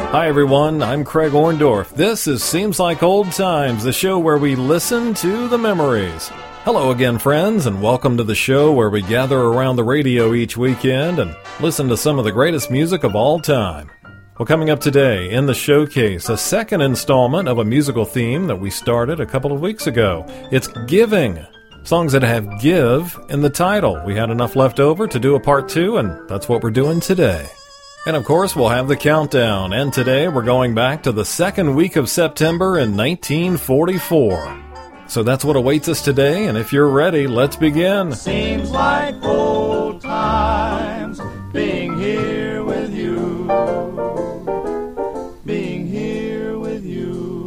Hi everyone, I'm Craig Orndorff. This is Seems Like Old Times, the show where we listen to the memories. Hello again, friends, and welcome to the show where we gather around the radio each weekend and listen to some of the greatest music of all time. Well, coming up today in the showcase, a second installment of a musical theme that we started a couple of weeks ago. It's Giving. Songs that have give in the title. We had enough left over to do a part 2, and that's what we're doing today. And of course, we'll have the countdown, and today we're going back to the second week of September in 1944. So that's what awaits us today, and if you're ready, let's begin. Seems like old times being here with you, being here with you,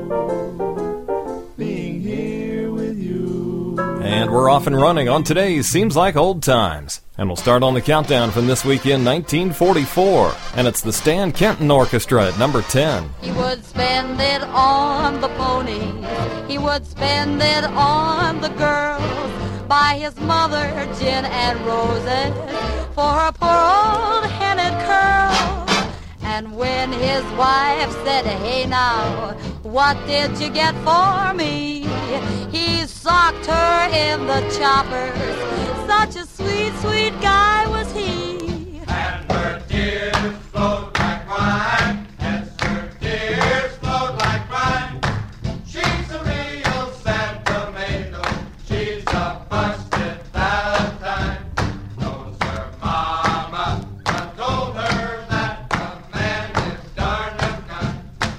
being here with you. And we're off and running on today's Seems Like Old Times. And we'll start on the countdown from this week in 1944. And it's the Stan Kenton Orchestra at number 10. He would spend it on the ponies. He would spend it on the girls. Buy his mother gin and roses for her poor old headed curls. And when his wife said, "Hey now, what did you get for me?" he socked her in the choppers. Such a sweet, sweet guy was he. And her tears flowed like wine. Yes, her tears flowed like wine. She's a real sentimental. She's a busted Valentine. Knows her mama done told her that a man is darn unkind.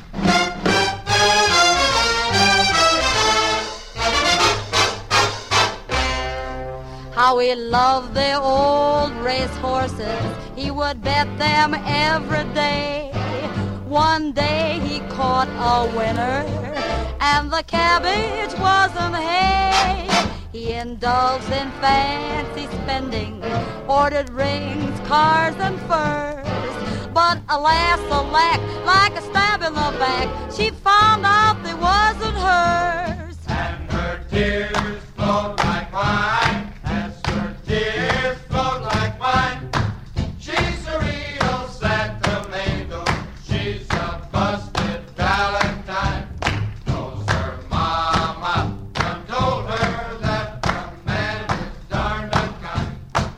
How he loved the old race horses. He would bet them every day. One day he caught a winner, and the cabbage wasn't hay. He indulged in fancy spending, ordered rings, cars, and furs. But alas, alack, like a stab in the back, she found out they wasn't hers. And her tears flowed like wine. As her tears flowed like wine. She's a real sentimental. She's a busted Valentine. Knows her mama done told her that a man is darn unkind.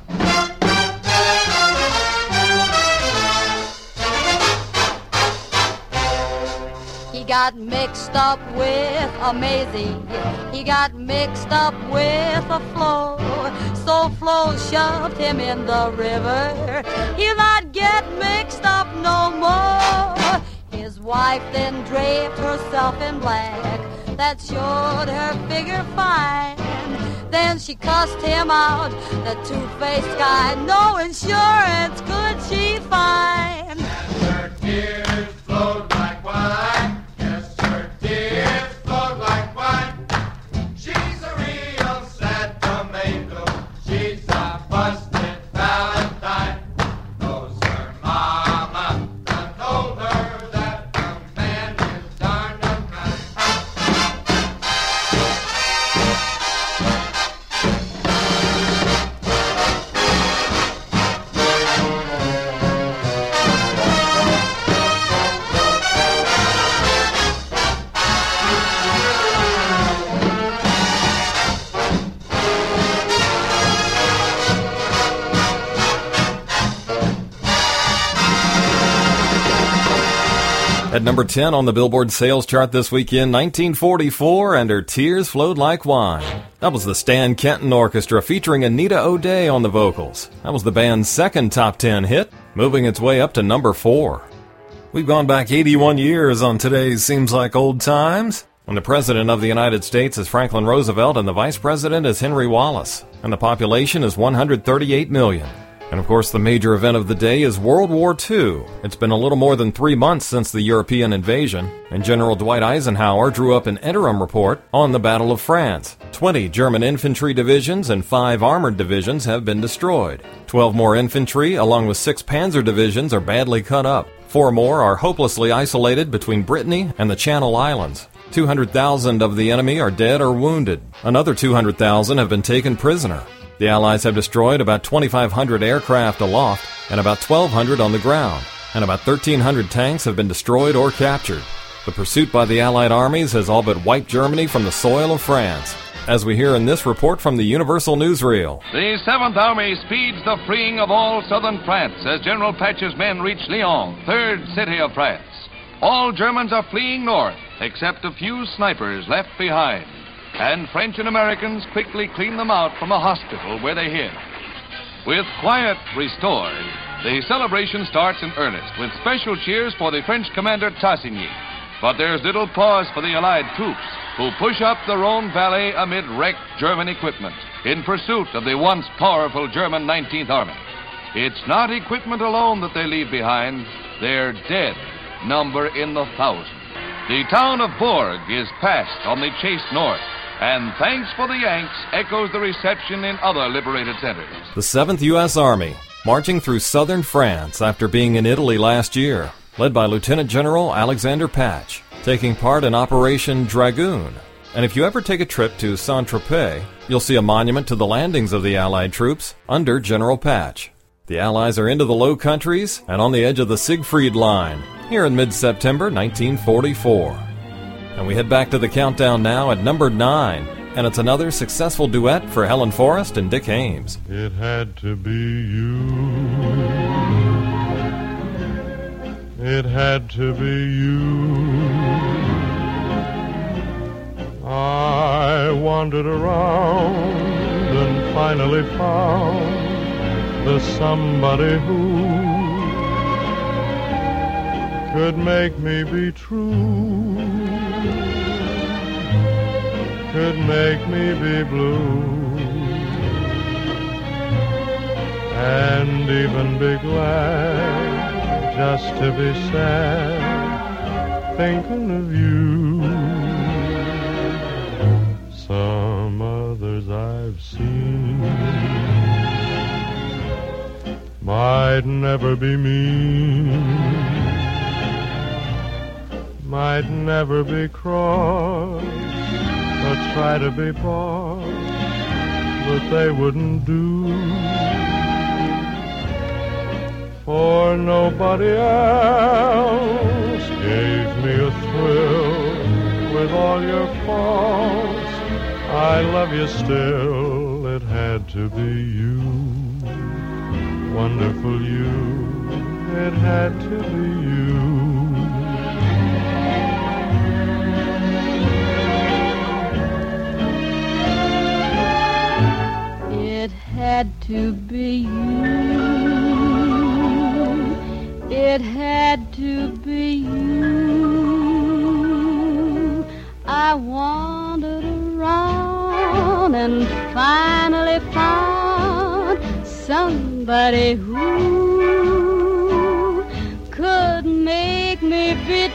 He got mixed up with a Maisie. He got mixed up with a Flo. So Flo shoved him in the river. He'll not get mixed up no more. His wife then draped herself in black. That showed her figure fine. Then she cussed him out, the two-faced guy. No insurance could she find. And her tears flowed like wine. Yes, her tears flowed like wine. She's a real sentimental. She's a busted Valentine. Knows her mama done told her that a man is darn unkind. At number 10 on the Billboard sales chart this weekend, 1944, and her tears flowed like wine. That was the Stan Kenton Orchestra featuring Anita O'Day on the vocals. That was the band's second top 10 hit, moving its way up to number 4. We've gone back 81 years on today's Seems Like Old Times, when the President of the United States is Franklin Roosevelt and the Vice President is Henry Wallace, and the population is 138 million. And of course, the major event of the day is World War II. It's been a little more than 3 months since the European invasion, and General Dwight Eisenhower drew up an interim report on the Battle of France. 20 German infantry divisions and 5 armored divisions have been destroyed. 12 more infantry, along with 6 panzer divisions, are badly cut up. 4 more are hopelessly isolated between Brittany and the Channel Islands. 200,000 of the enemy are dead or wounded. Another 200,000 have been taken prisoner. The Allies have destroyed about 2,500 aircraft aloft and about 1,200 on the ground. and about 1,300 tanks have been destroyed or captured. The pursuit by the Allied armies has all but wiped Germany from the soil of France, as we hear in this report from the Universal Newsreel. The 7th Army speeds the freeing of all southern France as General Patch's men reach Lyon, third city of France. All Germans are fleeing north, except a few snipers left behind. And French and Americans quickly clean them out from a hospital where they hid. With quiet restored, the celebration starts in earnest with special cheers for the French commander Tassigny. But there's little pause for the Allied troops, who push up the Rhone Valley amid wrecked German equipment in pursuit of the once powerful German 19th Army. It's not equipment alone that they leave behind. Their dead number in the thousands. The town of Bourg is passed on the chase north, and thanks for the Yanks echoes the reception in other liberated centers. The 7th U.S. Army, marching through southern France after being in Italy last year, led by Lieutenant General Alexander Patch, taking part in Operation Dragoon. And if you ever take a trip to Saint-Tropez, you'll see a monument to the landings of the Allied troops under General Patch. The Allies are into the Low Countries and on the edge of the Siegfried Line, here in mid-September 1944. And we head back to the countdown now at number 9, and it's another successful duet for Helen Forrest and Dick Haymes. It had to be you. It had to be you. I wandered around and finally found the somebody who could make me be true, could make me be blue, and even be glad just to be sad, thinking of you. Some others I've seen might never be mean, might never be cross, or try to be boss, but they wouldn't do. For nobody else gave me a thrill with all your faults. I love you still, it had to be you, wonderful you, it had to be you. It had to be you. It had to be you. I wandered around and finally found somebody who could make me be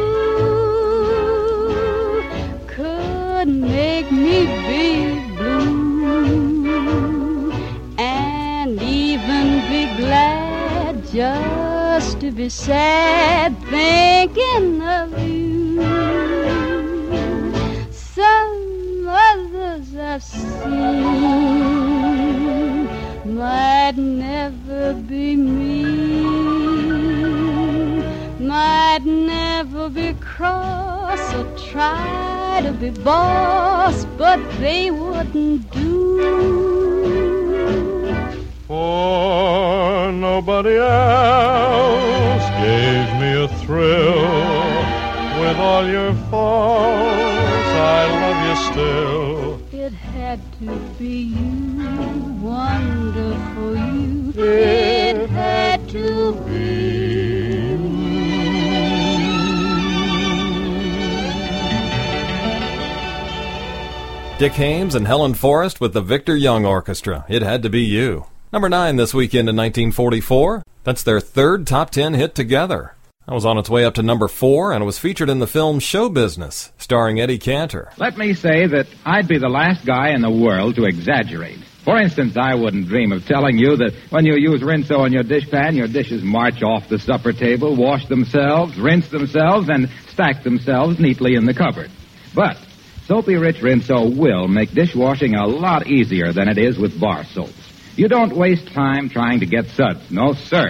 true, could make me be blue, and even be glad just to be sad thinking of you. Some others I've seen might never be me, might never be cross or try to be boss, but they wouldn't do. For nobody else gave me a thrill with all your faults. I love you still. It had to be you, wonderful you. It had to be you. Dick Haymes and Helen Forrest with the Victor Young Orchestra. It had to be you. Number 9 this weekend in 1944. That's their third top 10 hit together. That was on its way up to number 4, and it was featured in the film Show Business, starring Eddie Cantor. Let me say that I'd be the last guy in the world to exaggerate. For instance, I wouldn't dream of telling you that when you use Rinso on your dishpan, your dishes march off the supper table, wash themselves, rinse themselves, and stack themselves neatly in the cupboard. But Soapy Rich Rinso will make dishwashing a lot easier than it is with bar soaps. You don't waste time trying to get suds. No, sir.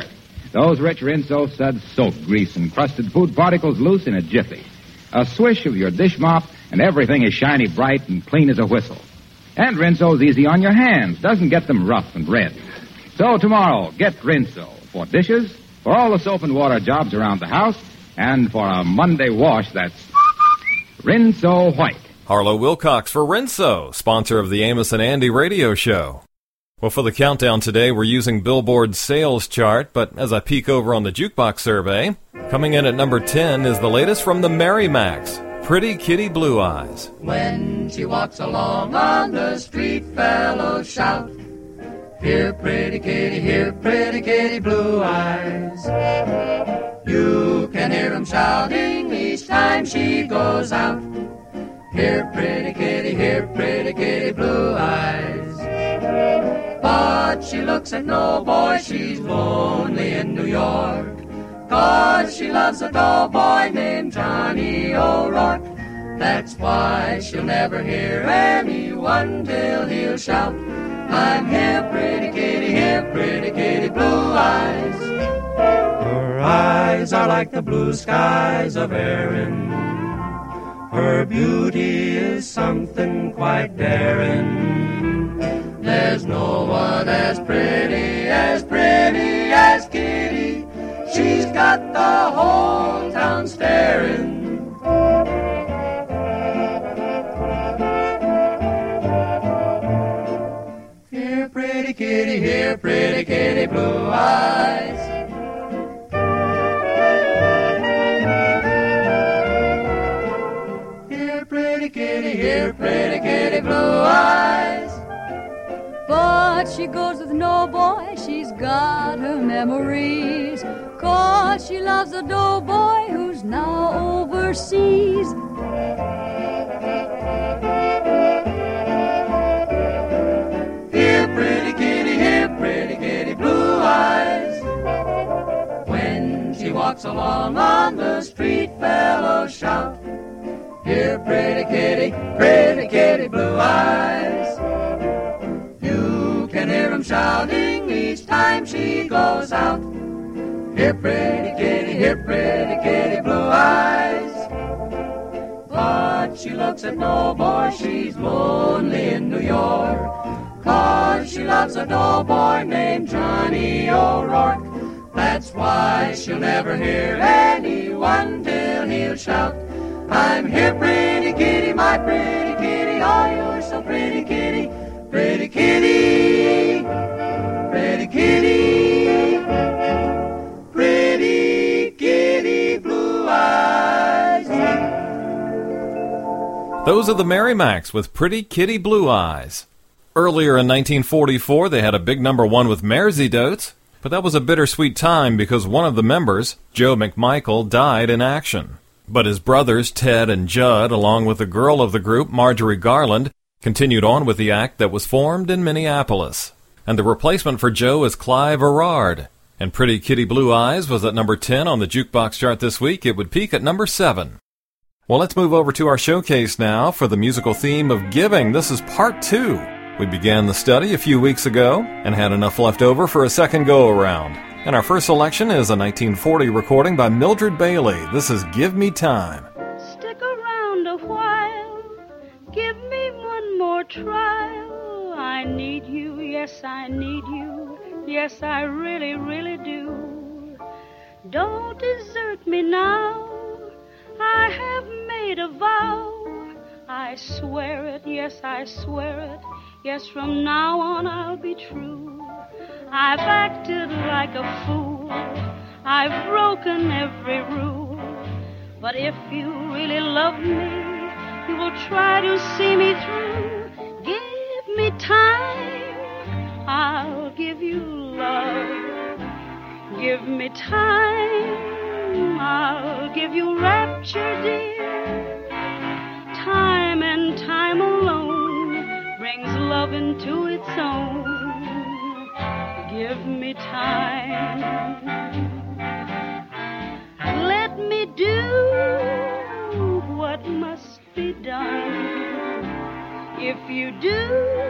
Those rich Rinso suds soak grease and crusted food particles loose in a jiffy. A swish of your dish mop, and everything is shiny bright and clean as a whistle. And Rinso's easy on your hands, doesn't get them rough and red. So tomorrow, get Rinso for dishes, for all the soap and water jobs around the house, and for a Monday wash that's Rinso White. Harlow Wilcox for Rinso, sponsor of the Amos and Andy radio show. Well, for the countdown today, we're using Billboard's sales chart, but as I peek over on the jukebox survey, coming in at number 10 is the latest from the Merrimacs, Pretty Kitty Blue Eyes. When she walks along on the street, fellows shout, here, pretty kitty, blue eyes. You can hear 'em shouting each time she goes out. Here, pretty kitty, blue eyes. But she looks at no boy, she's lonely in New York, 'cause she loves a doughboy named Johnny O'Rourke. That's why she'll never hear anyone till he'll shout, I'm here, pretty kitty, blue eyes. Her eyes are like the blue skies of Erin. Her beauty is something quite daring. There's no one as pretty as Kitty. She's got the whole town staring. Here, pretty kitty, blue eyes. Here, pretty kitty, blue eyes. But she goes with no boy, she's got her memories, 'cause she loves a doughboy who's now overseas. Here, pretty kitty, blue eyes. When she walks along on the street, fellows shout, here, pretty kitty, blue eyes. You can hear 'em shouting each time she goes out. Here, pretty kitty, blue eyes. But she looks at no boy, she's lonely in New York, 'cause she loves a doughboy named Johnny O'Rourke. That's why she'll never hear anyone till he'll shout, I'm here, pretty kitty, my pretty kitty, oh, you're so pretty kitty, pretty kitty, pretty kitty, pretty kitty, blue eyes. Those are the Merrimacs with Pretty Kitty Blue Eyes. Earlier in 1944, they had a big number one with Merseydotes, but that was a bittersweet time because one of the members, Joe McMichael, died in action. But his brothers, Ted and Judd, along with the girl of the group, Marjorie Garland, continued on with the act that was formed in Minneapolis. And the replacement for Joe is Clive Erard. And Pretty Kitty Blue Eyes was at number 10 on the jukebox chart this week. It would peak at number 7. Well, let's move over to our showcase now for the musical theme of giving. This is part 2. We began the study a few weeks ago and had enough left over for a second go-around. And our first selection is a 1940 recording by Mildred Bailey. This is Give Me Time. Stick around a while, give me one more trial. I need you, yes, I need you, yes, I really, really do. Don't desert me now, I have made a vow. I swear it, yes, I swear it, yes, from now on I'll be true. I've acted like a fool, I've broken every rule, but if you really love me, you will try to see me through. Give me time, I'll give you love. Give me time, I'll give you rapture, dear. Time and time alone brings love into its own. Give me time. Let me do what must be done. If you do,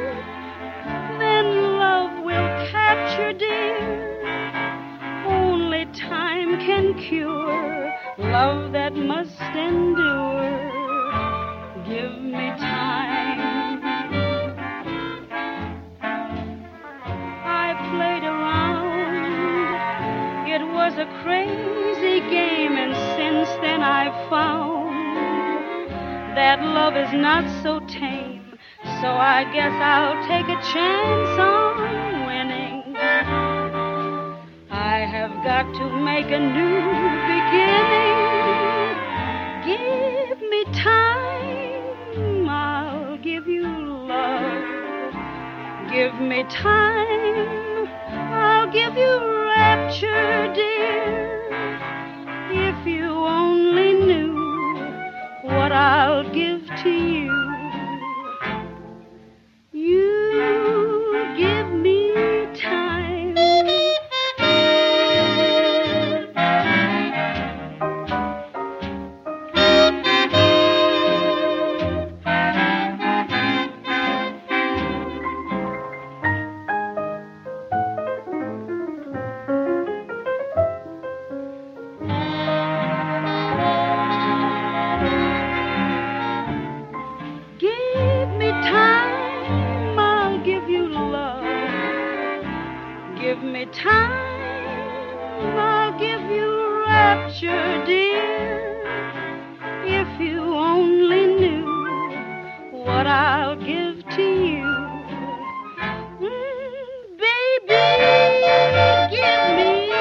then love will capture, dear. Only cure, love that must endure. Give me time. I played around. It was a crazy game, and since then I've found that love is not so tame. So I guess I'll take a chance on winning. I have got to make a new beginning. Give me time, I'll give you love. Give me time, I'll give you rapture, dear. If you only knew what I'll give to you. You give me time. Give me time, I'll give you love. Give me time, I'll give you rapture, dear. If you only knew what I'll give to you. Baby, give me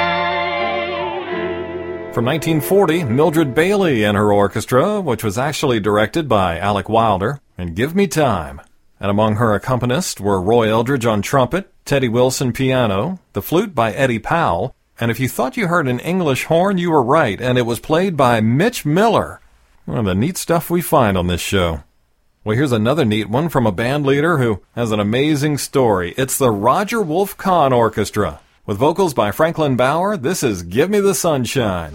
time. From 1940, Mildred Bailey and her orchestra, which was actually directed by Alec Wilder, and Give Me Time. And among her accompanists were Roy Eldridge on trumpet, Teddy Wilson piano, the flute by Eddie Powell, and if you thought you heard an English horn, you were right, and it was played by Mitch Miller. One of the neat stuff we find on this show. Well, here's another neat one from a band leader who has an amazing story. It's the Roger Wolf Kahn Orchestra. With vocals by Franklin Bauer, this is Give Me the Sunshine.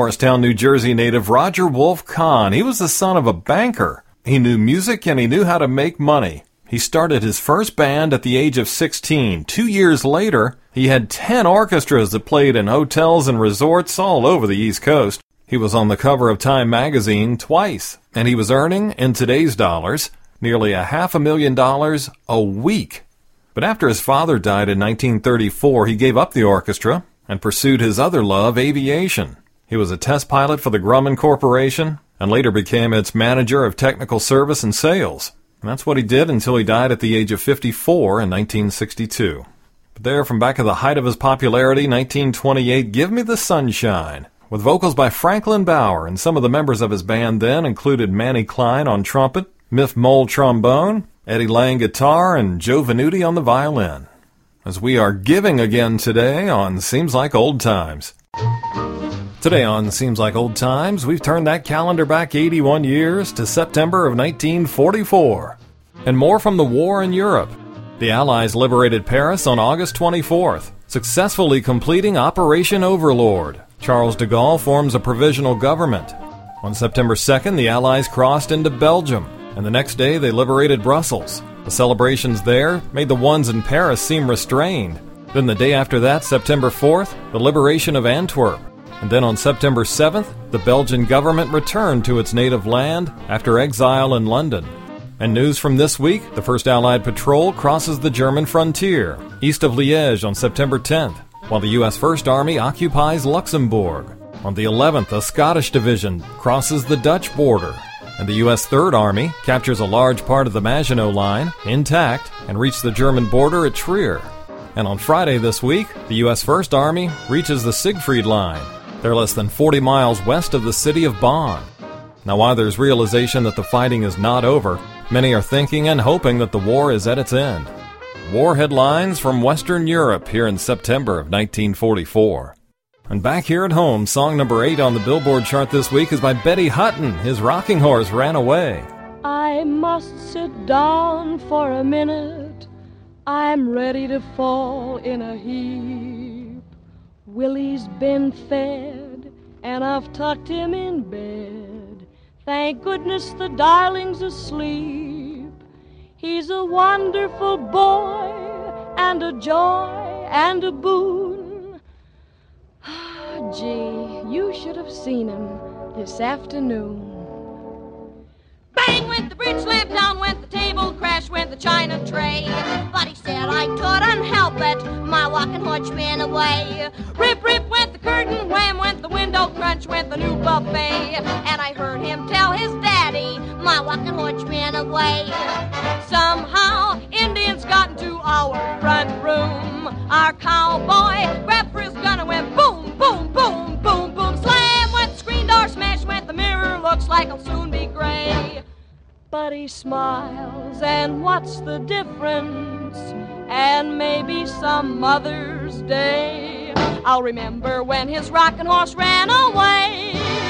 Morristown, New Jersey native Roger Wolf Kahn. He was the son of a banker. He knew music and he knew how to make money. He started his first band at the age of 16. 2 years later, he had 10 orchestras that played in hotels and resorts all over the East Coast. He was on the cover of Time magazine twice, and he was earning, in today's dollars, nearly $500,000 a week. But after his father died in 1934, he gave up the orchestra and pursued his other love, aviation. He was a test pilot for the Grumman Corporation and later became its manager of technical service and sales. And that's what he did until he died at the age of 54 in 1962. But there, from back at the height of his popularity, 1928, Give Me the Sunshine, with vocals by Franklin Bauer, and some of the members of his band then included Manny Klein on trumpet, Miff Mole trombone, Eddie Lang guitar, and Joe Venuti on the violin. As we are giving again today on Seems Like Old Times. Today on Seems Like Old Times, we've turned that calendar back 81 years to September of 1944. And more from the war in Europe. The Allies liberated Paris on August 24th, successfully completing Operation Overlord. Charles de Gaulle forms a provisional government. On September 2nd, the Allies crossed into Belgium, and the next day they liberated Brussels. The celebrations there made the ones in Paris seem restrained. Then the day after that, September 4th, the liberation of Antwerp. And then on September 7th, the Belgian government returned to its native land after exile in London. And news from this week, the first Allied patrol crosses the German frontier, east of Liège on September 10th, while the U.S. First Army occupies Luxembourg. On the 11th, a Scottish division crosses the Dutch border, and the U.S. Third Army captures a large part of the Maginot Line, intact, and reaches the German border at Trier. And on Friday this week, the U.S. First Army reaches the Siegfried Line. They're less than 40 miles west of the city of Bonn. Now, while there's realization that the fighting is not over, many are thinking and hoping that the war is at its end. War headlines from Western Europe here in September of 1944. And back here at home, song number 8 on the Billboard chart this week is by Betty Hutton. His rocking horse ran away. I must sit down for a minute. I'm ready to fall in a heap. Willie's been fed, and I've tucked him in bed. Thank goodness the darling's asleep. He's a wonderful boy, and a joy, and a boon. Gee, you should have seen him this afternoon. Bang went the bridge, slammed down went the table, crash went the china tray. But he said I couldn't help it, my walking horse ran away. Rip, rip went the curtain, wham went the window, crunch went the new buffet. And I heard him tell his daddy, my walking horse ran away. Somehow, Indians got into our front room. Our cowboy grabbed for his gun and went boom, boom, boom, boom, boom. Slam went the screen door, smash went the mirror, looks like I'll soon be gray. But he smiles, and what's the difference? And maybe some Mother's Day I'll remember when his rocking horse ran away.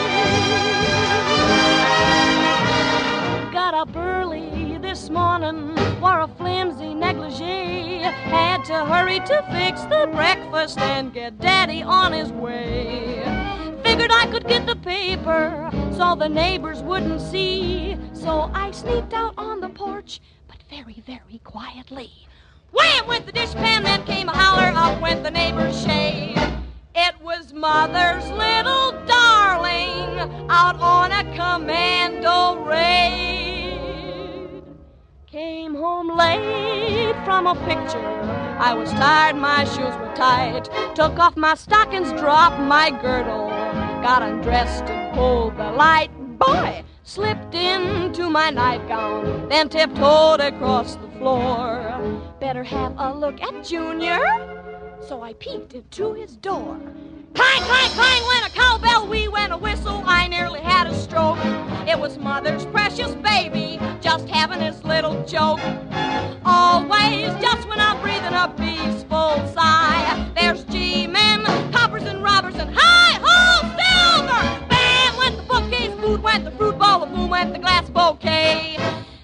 Got up early this morning, wore a flimsy negligee. Had to hurry to fix the breakfast and get Daddy on his way. Figured I could get the paper so the neighbors wouldn't see. So I sneaked out on the porch, but very, very quietly. Wham went the dishpan, then came a holler, up went the neighbor's shade. It was Mother's little darling out on a commando raid. Came home late from a picture. I was tired, my shoes were tight. Took off my stockings, dropped my girdle. Got undressed and pulled the light. Boy! Slipped into my nightgown, then tiptoed across the floor. Better have a look at Junior. So I peeked into his door. Clang, clang, clang went a cowbell, wee went a whistle. I nearly had a stroke. It was Mother's precious baby, just having his little joke. Always, just when I'm breathing a peaceful sigh, there's G-men, coppers and robbers, and hi-ho, silver! Bam went the bookcase, food went the fruit bowl, boom went the glass bouquet.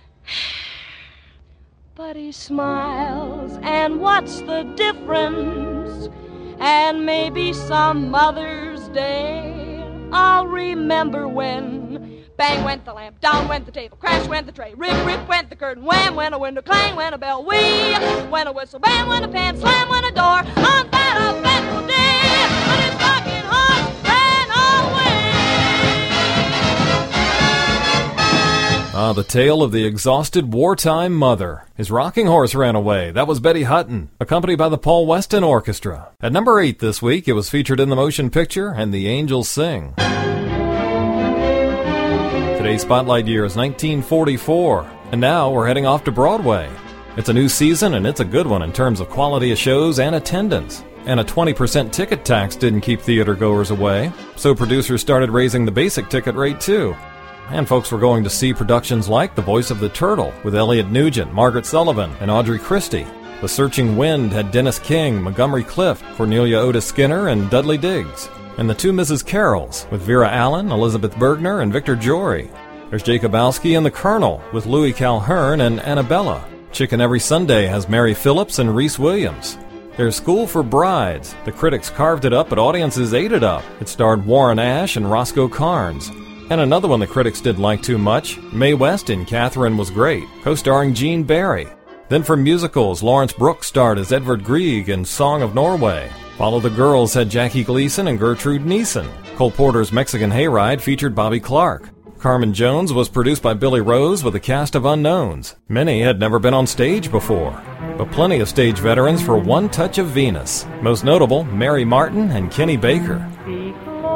But he smiles, and what's the difference? And maybe some Mother's Day I'll remember when. Bang went the lamp, down went the table, crash went the tray, rip, rip went the curtain, wham went a window, clang went a bell, whee went a whistle, bam went a pan, slam went a door, on that eventful day, when his rocking horse ran away. The tale of the exhausted wartime mother. His rocking horse ran away. That was Betty Hutton, accompanied by the Paul Weston Orchestra. At number 8 this week, it was featured in the motion picture And the Angels Sing. Today's spotlight year is 1944, and now we're heading off to Broadway. It's a new season, and it's a good one in terms of quality of shows and attendance. And a 20% ticket tax didn't keep theater goers away, so producers started raising the basic ticket rate too. And folks were going to see productions like The Voice of the Turtle with Elliot Nugent, Margaret Sullivan, and Audrey Christie. The Searching Wind had Dennis King, Montgomery Clift, Cornelia Otis Skinner, and Dudley Diggs. And The Two Mrs. Carrolls with Vera Allen, Elizabeth Bergner, and Victor Jory. There's Jacobowski and The Colonel with Louis Calhern and Annabella. Chicken Every Sunday has Mary Phillips and Reese Williams. There's School for Brides. The critics carved it up, but audiences ate it up. It starred Warren Ash and Roscoe Carnes. And another one the critics didn't like too much, Mae West in Catherine Was Great, co-starring Gene Barry. Then for musicals, Lawrence Brooks starred as Edvard Grieg in Song of Norway. Follow the Girls had Jackie Gleason and Gertrude Nielsen. Cole Porter's Mexican Hayride featured Bobby Clark. Carmen Jones was produced by Billy Rose with a cast of unknowns. Many had never been on stage before, but plenty of stage veterans for One Touch of Venus. Most notable, Mary Martin and Kenny Baker. Speak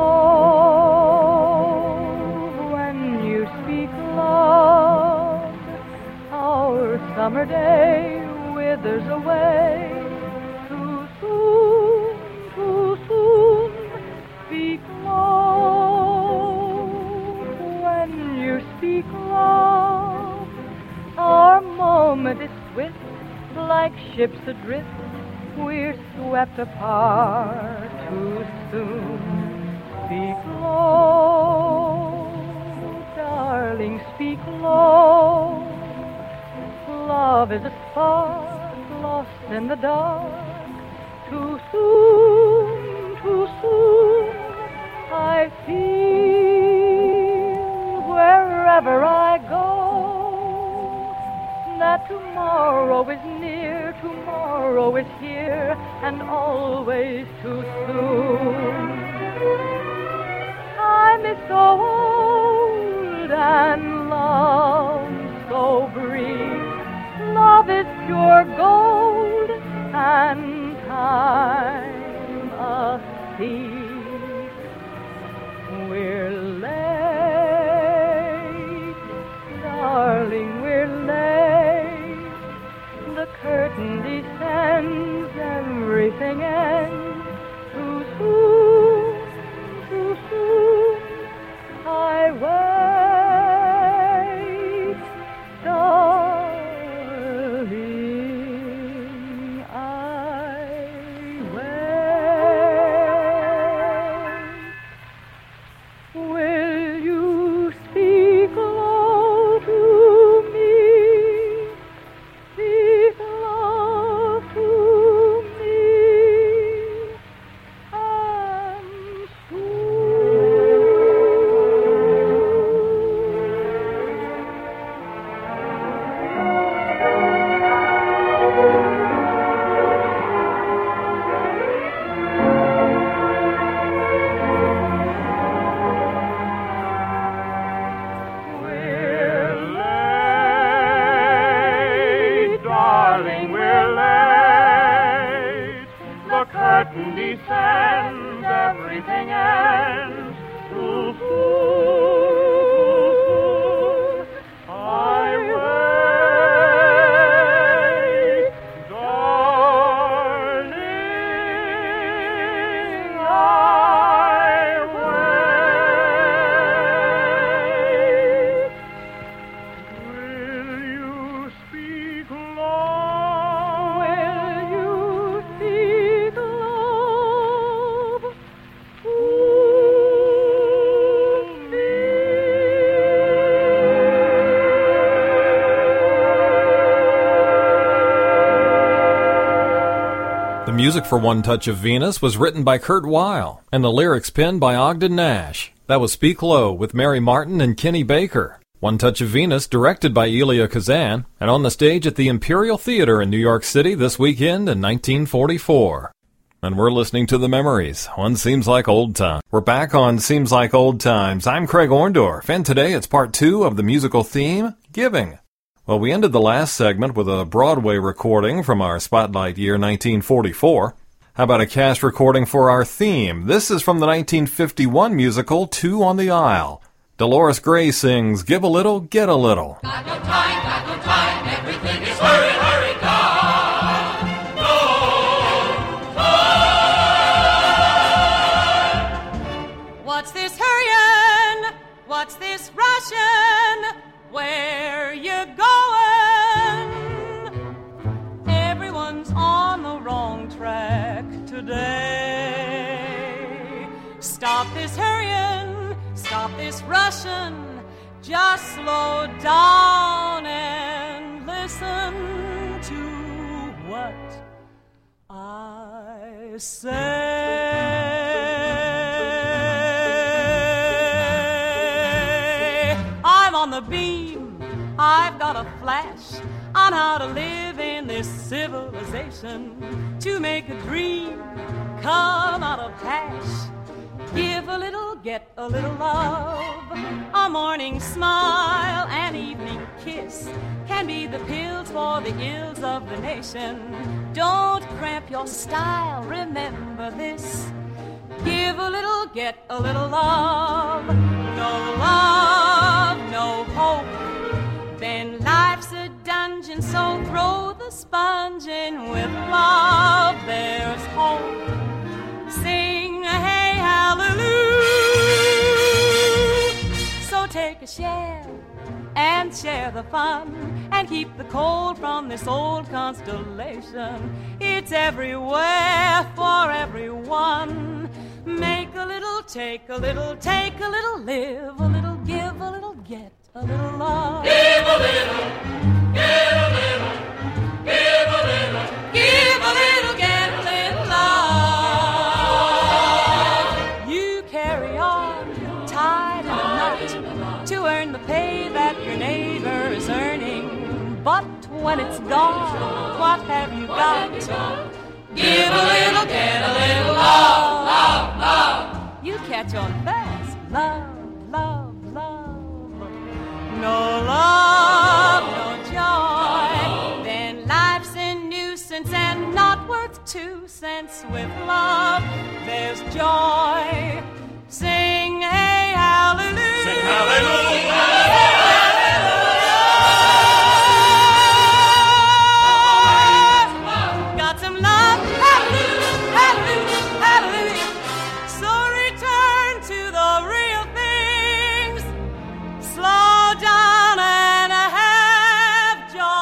low when you speak love. Our summer day withers away. Too soon, too soon. Speak low when you speak love. Our moment is swift, like ships adrift. We're swept apart too soon. Speak low, darling, speak low. Love is a spark lost in the dark. Too soon, too soon. I feel wherever I go that tomorrow is near, tomorrow is here, and always too soon. Time is so old and love so brief. Love is pure gold and time a thief. We're late, darling, we're late. The curtain descends, everything ends. Too soon, too soon. I wait, darling, I wait. Will you speak low to me? Speak low to me. And we're late, darling, we're late. The curtain descends, everything ends. Too soon, I wait, darling, I wait. Will you speak low? Will you speak low to me? The music for One Touch of Venus was written by Kurt Weill, and the lyrics penned by Ogden Nash. That was Speak Low with Mary Martin and Kenny Baker. One Touch of Venus, directed by Elia Kazan, and on the stage at the Imperial Theater in New York City this weekend in 1944. And we're listening to The Memories on Seems Like Old Times. We're back on Seems Like Old Times. I'm Craig Orndorff, and today it's part 2 of the musical theme, Giving. Well, we ended the last segment with a Broadway recording from our Spotlight year 1944. How about a cast recording for our theme? This is from the 1951 musical Two on the Aisle. Dolores Gray sings Give a Little, Get a Little. Got no time, everything is hurry, hurry, come. No time. What's this hurrying? What's this rushing? Where you going? Everyone's on the wrong track today. Stop this hurrying, stop this rushing. Just slow down and listen to what I say. I'm on the beam, I've got a flash on how to live in this civilization, to make a dream come out of hash. Give a little, get a little love. A morning smile, an evening kiss can be the pills for the ills of the nation. Don't cramp your style, remember this. Give a little, get a little love. No love, no hope, then life's a dungeon, so throw the sponge in. With love there's hope. Sing hey hallelujah. So take a share and share the fun, and keep the cold from this old constellation. It's everywhere for everyone. Make a little, take a little, take a little, live a little, give a little, get a little love. Give a little, get a little, give a little, Give a little, get a little love. You carry on, tied in a knot, to earn the pay that your neighbor is earning. But when it's gone, what have you got? Give a little, get a little love, love, love. You catch on fast, love, love, love. No love, no joy, then life's a nuisance and not worth 2 cents. With love, there's joy. Sing hey hallelujah. sing hallelujah. Got some love, hallelujah, hallelujah, hallelujah. So return to the real things. Slow down and have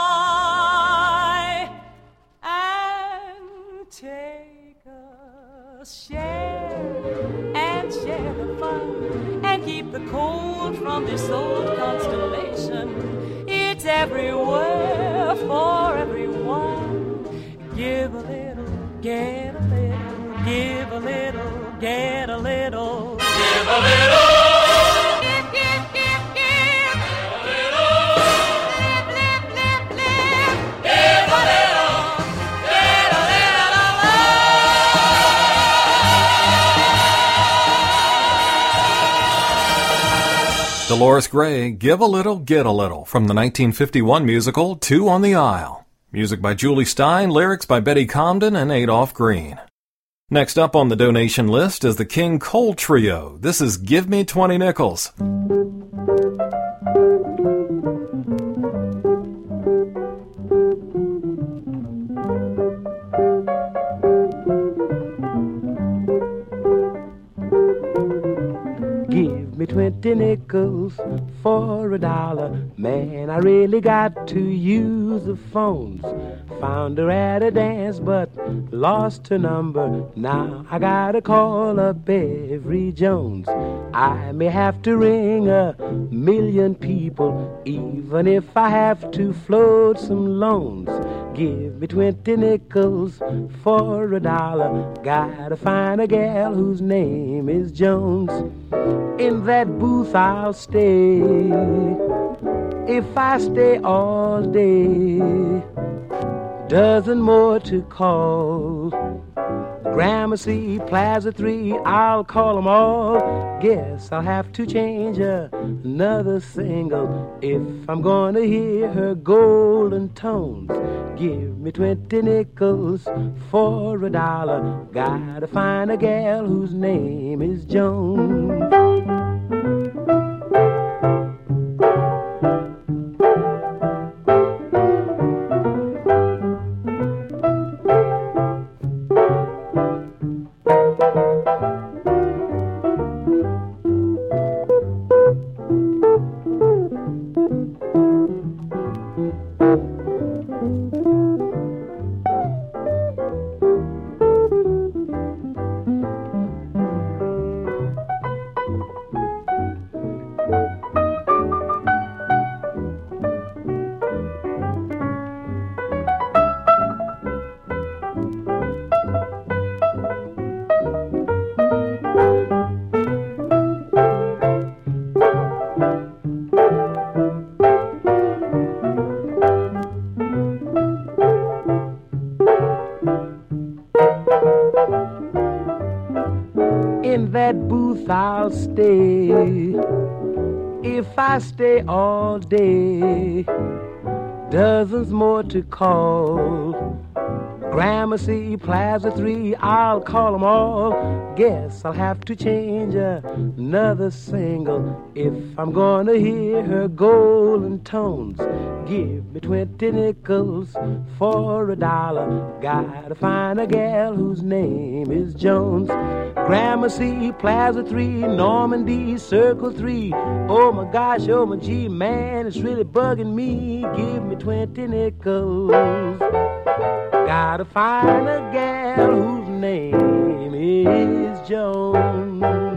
joy, and take a share and share the fun, and keep the cold from this old constellation. It's everywhere for everyone. Give a little, get a little, give a little, get a little, Give a little, give, give, give, give. give a little, Live, live, live, live. give a little, Get a little love. Dolores Gray, Give a Little, Get a Little, from the 1951 musical Two on the Aisle. Music by Julie Stein, lyrics by Betty Comden and Adolph Green. Next up on the donation list is the King Cole Trio. This is Give Me 20 Nickels. Give me 20 nickels for $1. Man, I really got to use the phones. Found her at a dance, but lost her number. Now I gotta call up Every Jones. I may have to ring 1,000,000 people, even if I have to float some loans. Give me 20 nickels for $1. Gotta find a gal whose name is Jones. In that booth I'll stay if I stay all day. Dozen more to call. Gramercy, Plaza 3, I'll call them all. Guess I'll have to change another single if I'm gonna hear her golden tones. Give me 20 nickels for $1. Gotta find a gal whose name is Jones. In that booth I'll stay if I stay all day. Dozens more to call. Gramercy, Plaza 3, I'll call them all. Guess I'll have to change another single if I'm gonna hear her golden tones. Give me 20 nickels for $1. Gotta find a gal whose name is Jones. Gramercy, Plaza 3, Normandy, Circle 3. Oh my gosh, oh my gee, man, it's really bugging me. Give me 20 nickels. Gotta find a gal whose name is Jones.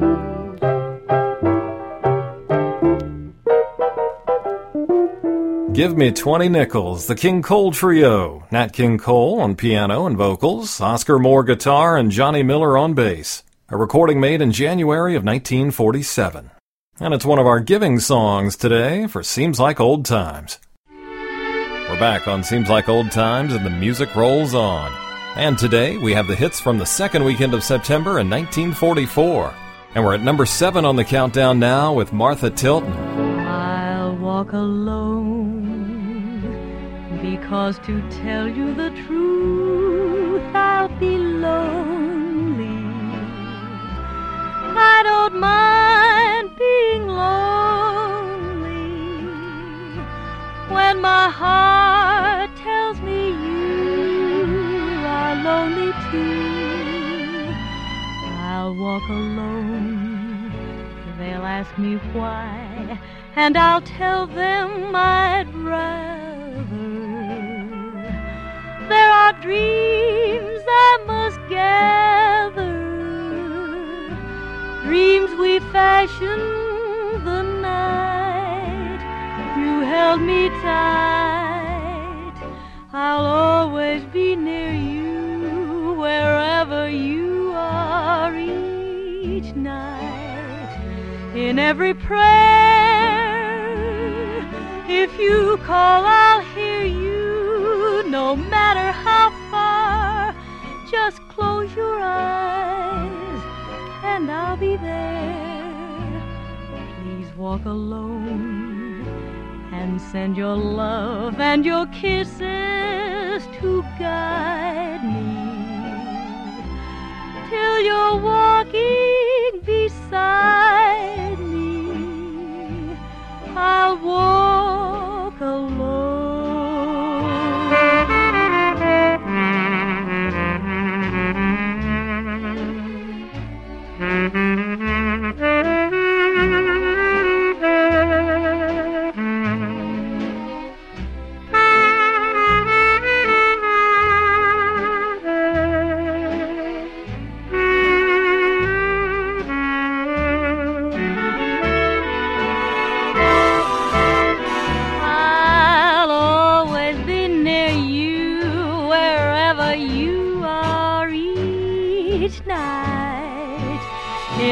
Give Me 20 Nickels, the King Cole Trio. Nat King Cole on piano and vocals, Oscar Moore guitar, and Johnny Miller on bass. A recording made in January of 1947. And it's one of our giving songs today for Seems Like Old Times. We're back on Seems Like Old Times and the music rolls on. And today we have the hits from the second weekend of September in 1944. And we're at number 7 on the countdown now with Martha Tilton. I'll walk alone because to tell you the truth I'll be lonely. I don't mind being lonely when my heart tells me you are lonely too. I'll walk alone, they'll ask me why, and I'll tell them I'd rather. There are dreams I must gather, dreams we fashioned the night you held me tight. I'll always be near you wherever you are each night. In every prayer, if you call, I'll hear you. No matter how far, just close your eyes and I'll be there. Please walk alone and send your love and your kisses to guide me till you're walking beside me. I'll walk alone.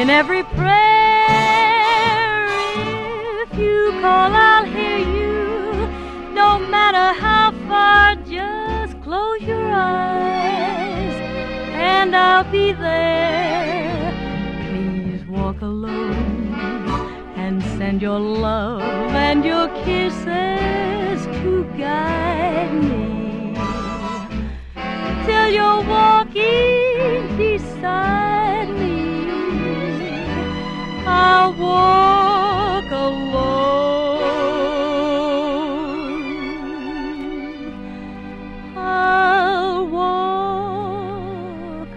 In every prayer, if you call, I'll hear you. No matter how far, just close your eyes, and I'll be there. Please walk alone and send your love and your kisses to guide me till you're walking beside me. I'll walk alone. I'll walk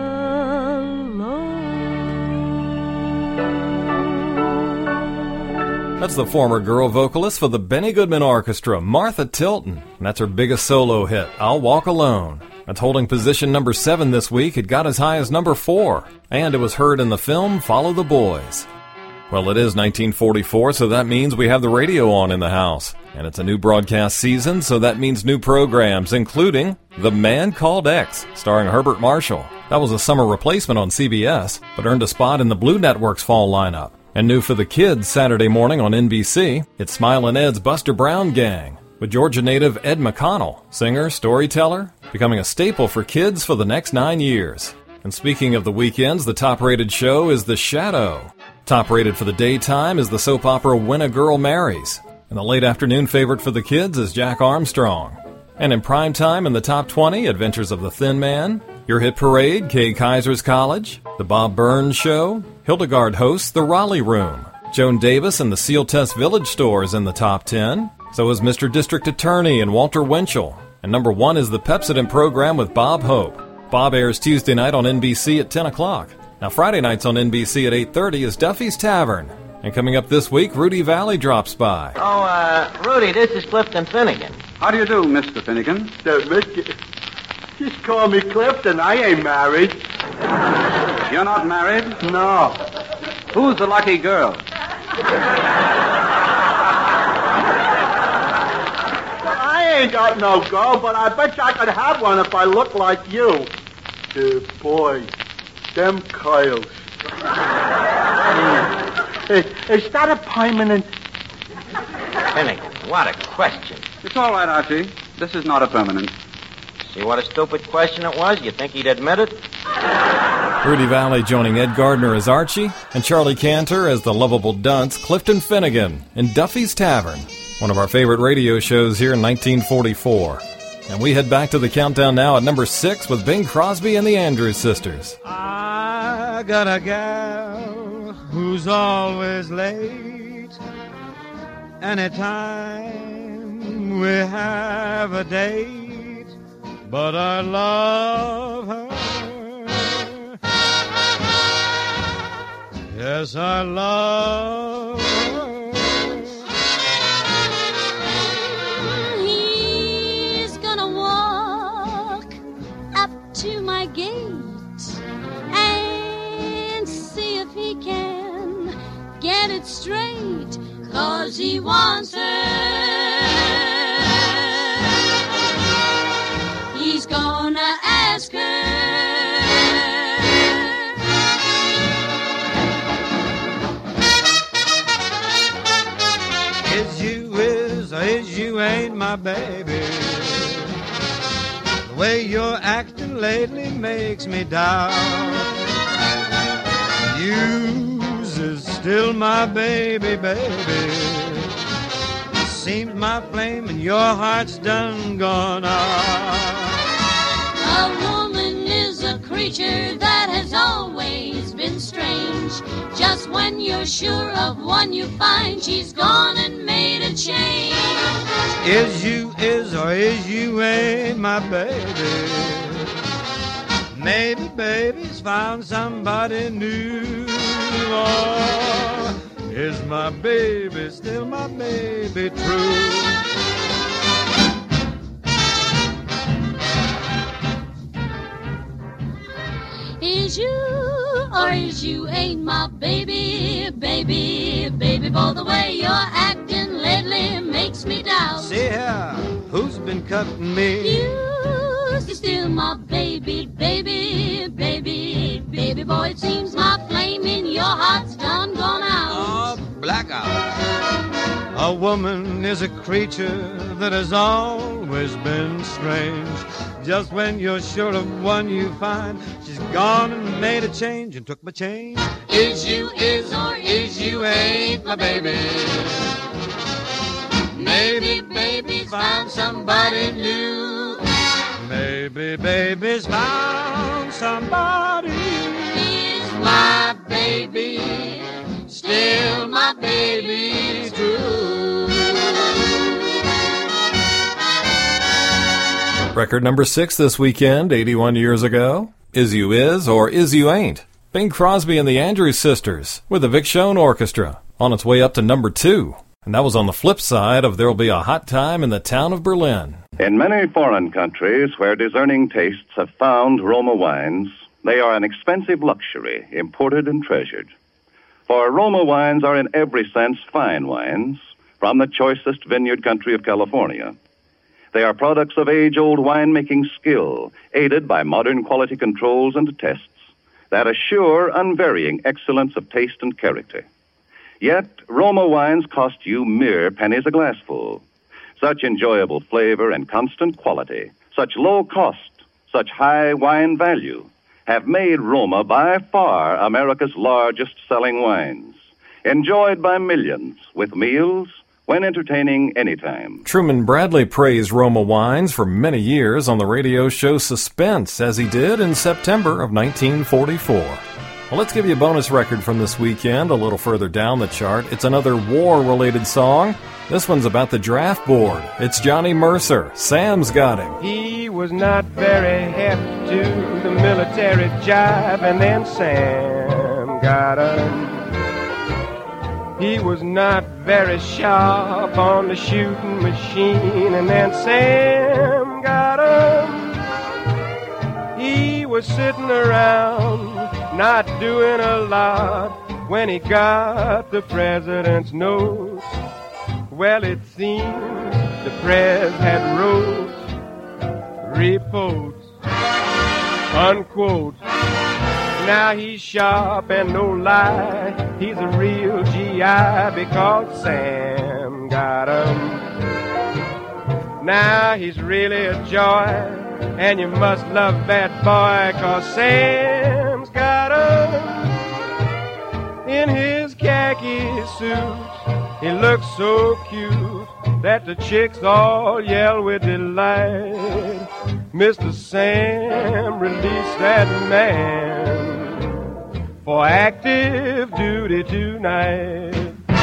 alone. That's the former girl vocalist for the Benny Goodman Orchestra, Martha Tilton. And that's her biggest solo hit, I'll Walk Alone. That's holding position number 7 this week. It got as high as number 4. And it was heard in the film Follow the Boys. Well, it is 1944, so that means we have the radio on in the house. And it's a new broadcast season, so that means new programs, including The Man Called X, starring Herbert Marshall. That was a summer replacement on CBS, but earned a spot in the Blue Network's fall lineup. And new for the kids Saturday morning on NBC, it's Smilin' Ed's Buster Brown Gang, with Georgia native Ed McConnell, singer, storyteller, becoming a staple for kids for the next 9 years. And speaking of the weekends, the top-rated show is The Shadow. Top-rated for the daytime is the soap opera When a Girl Marries. And the late afternoon favorite for the kids is Jack Armstrong. And in prime time in the top 20, Adventures of the Thin Man, Your Hit Parade, Kay Kaiser's College, The Bob Burns Show, Hildegard hosts The Raleigh Room. Joan Davis and the Seal Test Village Store is in the top 10. So is Mr. District Attorney and Walter Winchell. And number 1 is the Pepsodent program with Bob Hope. Bob airs Tuesday night on NBC at 10 o'clock. Now Friday nights on NBC at 8:30 is Duffy's Tavern. And coming up this week, Rudy Valley drops by. Oh, Rudy, this is Clifton Finnegan. How do you do, Mr. Finnegan? Just call me Clifton. I ain't married. You're not married? No. Who's the lucky girl? I ain't got no girl, but I bet you I could have one if I look like you. Boy, them coils. Is that a permanent? Finnegan, what a question. It's all right, Archie. This is not a permanent. See what a stupid question it was? You think he'd admit it? Rudy Valley joining Ed Gardner as Archie and Charlie Cantor as the lovable dunce Clifton Finnegan in Duffy's Tavern, one of our favorite radio shows here in 1944. And we head back to the countdown now at number 6 with Bing Crosby and the Andrews Sisters. I got a gal who's always late. Anytime we have a date, but I love her. Yes, I love her. He's gonna walk up to my gate and see if he can get it straight, 'cause he wants her. He's gonna ask her. Is you ain't my baby. The way you're acting lately makes me doubt. Yours is still my baby, baby. Seems my flame and your heart's done gone out. A woman is a creature that has always been strange. Just when you're sure of one you find she's gone and made a change. Is you is or is you ain't my baby. Maybe baby's found somebody new. Or is my baby still my baby true? Is you or is you ain't my baby, baby, baby boy. The way you're acting lately makes me doubt. See here, who's been cutting me? You're still my baby, baby, baby, baby boy. It seems my flame in your out. A woman is a creature that has always been strange. Just when you're sure of one you find, she's gone and made a change and took my change. Is you is or is you ain't my baby? Maybe baby's found somebody new. Maybe baby's found somebody. Is my baby still my baby true? Record number 6 this weekend, 81 years ago. Is You Is or Is You Ain't? Bing Crosby and the Andrews Sisters with the Vic Schoen Orchestra on its way up to number 2. And that was on the flip side of There'll Be a Hot Time in the Town of Berlin. In many foreign countries where discerning tastes have found Roma wines, they are an expensive luxury, imported and treasured. For Roma wines are in every sense fine wines from the choicest vineyard country of California. They are products of age-old winemaking skill, aided by modern quality controls and tests that assure unvarying excellence of taste and character. Yet, Roma wines cost you mere pennies a glassful. Such enjoyable flavor and constant quality, such low cost, such high wine value, have made Roma by far America's largest selling wines, enjoyed by millions with meals, when entertaining anytime. Truman Bradley praised Roma wines for many years on the radio show Suspense, as he did in September of 1944. Well, let's give you a bonus record from this weekend, a little further down the chart. It's another war-related song. This one's about the draft board. It's Johnny Mercer. Sam's got him. He was not very hip to the military jive, and then Sam got him. He was not very sharp on the shooting machine, and then Sam got him. He was sitting around, not doing a lot, when he got the president's note. Well, it seems the press had wrote reports, unquote. Now he's sharp and no lie, he's a real GI because Sam got him. Now he's really a joy, and you must love that boy, 'cause Sam's got him. In his khaki suit, he looks so cute that the chicks all yell with delight. Mr. Sam, release that man for active duty tonight.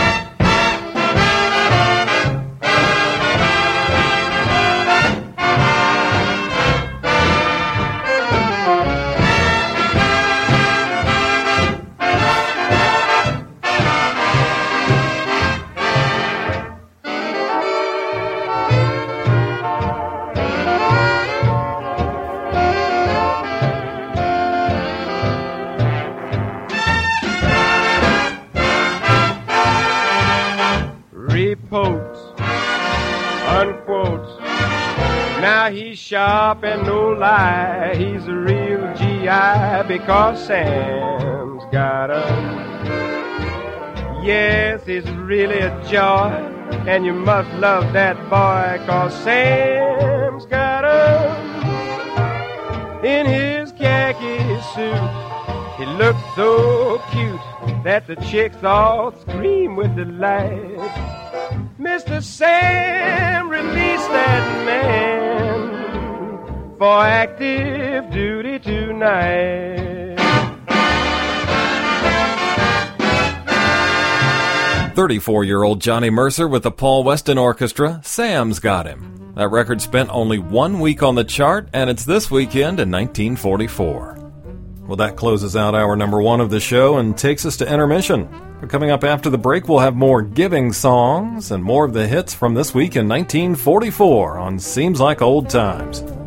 Quotes, unquotes. Now he's sharp and no lie, he's a real GI because Sam's got him. Yes, he's really a joy, and you must love that boy, 'cause Sam's got him. In his khaki suit, he looks so cute that the chicks all scream with delight. Mr. Sam, release that man for active duty tonight. 34-year-old Johnny Mercer with the Paul Weston Orchestra, Sam's got him. That record spent only 1 week on the chart, and it's this weekend in 1944. Well, that closes out hour number 1 of the show and takes us to intermission. But coming up after the break, we'll have more giving songs and more of the hits from this week in 1944 on Seems Like Old Times.